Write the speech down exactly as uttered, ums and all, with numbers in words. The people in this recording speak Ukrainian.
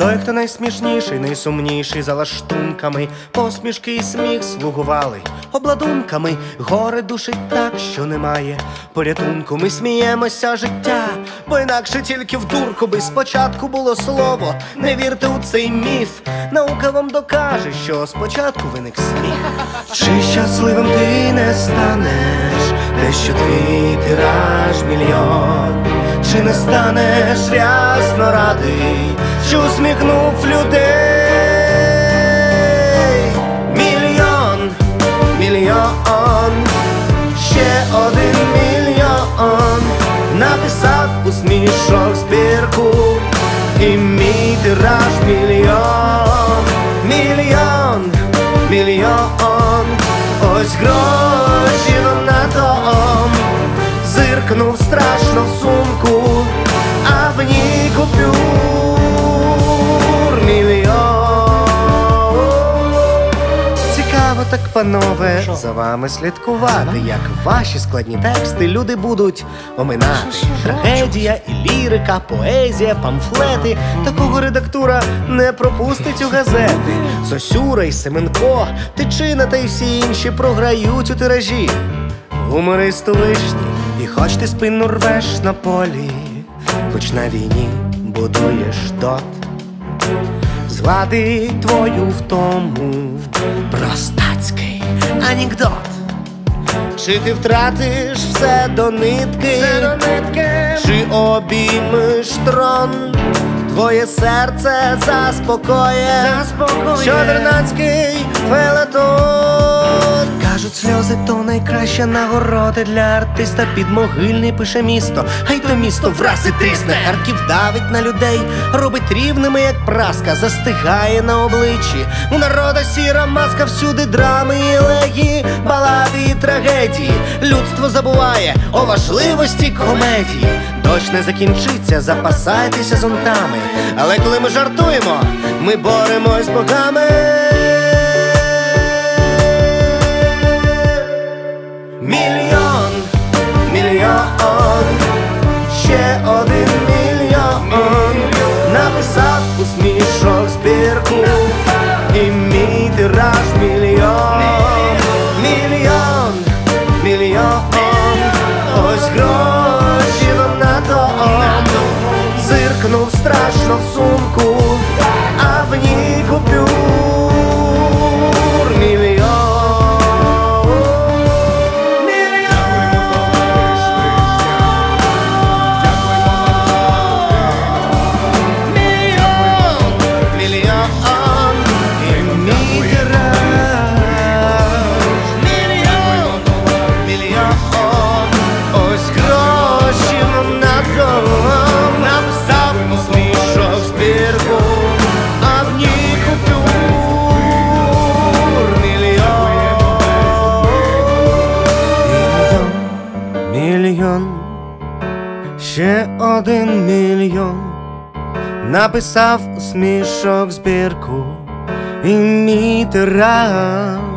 Той, хто найсмішніший, найсумніший за лаштунками, посмішки і сміх слугували обладунками. Горе душить так, що немає порятунку. Ми сміємося життя, бо інакше тільки в дурку би спочатку було слово. Не вірте у цей міф, наука вам докаже, що спочатку виник сміх. Чи щасливим ти не станеш, те, що твій тираж мільйон? Чи не станеш рясно радий, що усміхнув людей? Мільйон, мільйон, ще один мільйон написав у смішок збірку, і мій тираж мільйон. Мільйон, мільйон, ось гроші на дом. Зиркнув страшно в сумку, а в ній купюр мільйон. Цікаво так, панове, Шо? за вами слідкувати, як ваші складні тексти люди будуть оминати. Трагедія і лірика, поезія, памфлети. Такого редактура не пропустить у газети. Сосюра і Семенко, Тичина та й всі інші програють у тиражі. Гуморист у вишні, і хоч ти спину рвеш на полі, хоч на війні будуєш дот, згладить твою втому простацький анекдот. Чи ти втратиш все до нитки, все до нитки, чи обіймеш трон? Твоє серце заспокоє, заспокоє чотирнацький фелетон. Кажуть, сльози то найкраща нагорода для артиста. Підмогильний пише місто, хай то місто враз і трісне. Харків давить на людей, робить рівними, як праска, застигає на обличчі. У народа сіра маска, всюди драми і елегії, балади і трагедії. Людство забуває о важливості комедії. Дощ не закінчиться, запасайтеся зонтами. Але коли ми жартуємо, ми боремось з богами. Мільйон, мільйон, ще один мільйон написав у смішок збірку, і мій тираж мільйон. Мільйон, мільйон, ось гроші вам на дом. Зиркнув страшно в сумку, а в ній купюр мільйон. Ще один мільйон написав у смішок збірку, і мій тираж